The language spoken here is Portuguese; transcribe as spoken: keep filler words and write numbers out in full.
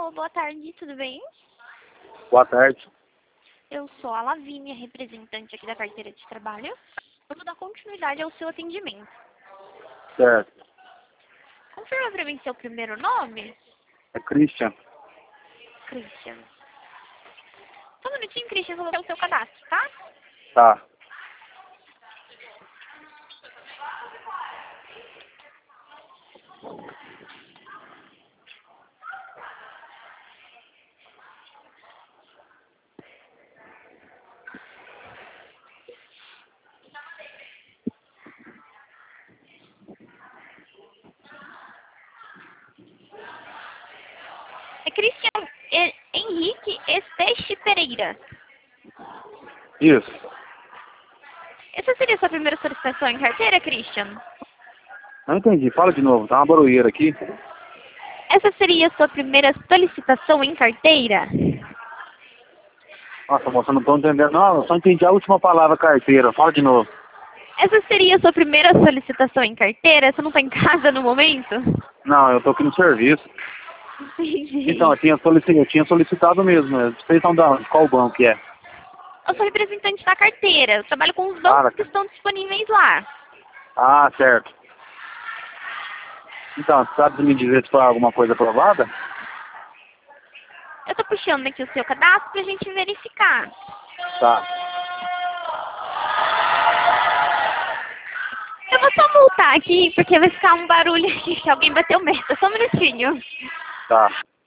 Alô, boa tarde, tudo bem? Boa tarde. Eu sou a Lavínia, representante aqui da carteira de trabalho. Eu vou dar continuidade ao seu atendimento. Certo. Confirma pra mim seu primeiro nome? É Christian. Christian. Só um minutinho, Christian, eu vou colocar o seu cadastro, tá? Tá. É Christian E- Henrique Esteche Pereira. Isso. Essa seria a sua primeira solicitação em carteira, Christian? Não entendi. Fala de novo. Tá uma barulheira aqui. Essa seria a sua primeira solicitação em carteira? Nossa, moça, não tô entendendo. Não, eu só entendi a última palavra, carteira. Fala de novo. Essa seria a sua primeira solicitação em carteira? Você não está em casa no momento? Não, eu tô aqui no serviço. Entendi. Então, eu tinha, solici- eu tinha solicitado mesmo. né? Vocês estão da onde? Qual banco que é? Eu sou representante da carteira. Eu trabalho com os Ah, bancos que estão disponíveis lá. Ah, certo. Então, você sabe me dizer se foi alguma coisa aprovada? Eu tô puxando aqui o seu cadastro pra gente verificar. Tá. Eu vou só multar aqui, porque vai ficar um barulho aqui que alguém bateu meta. Só um minutinho. Tá.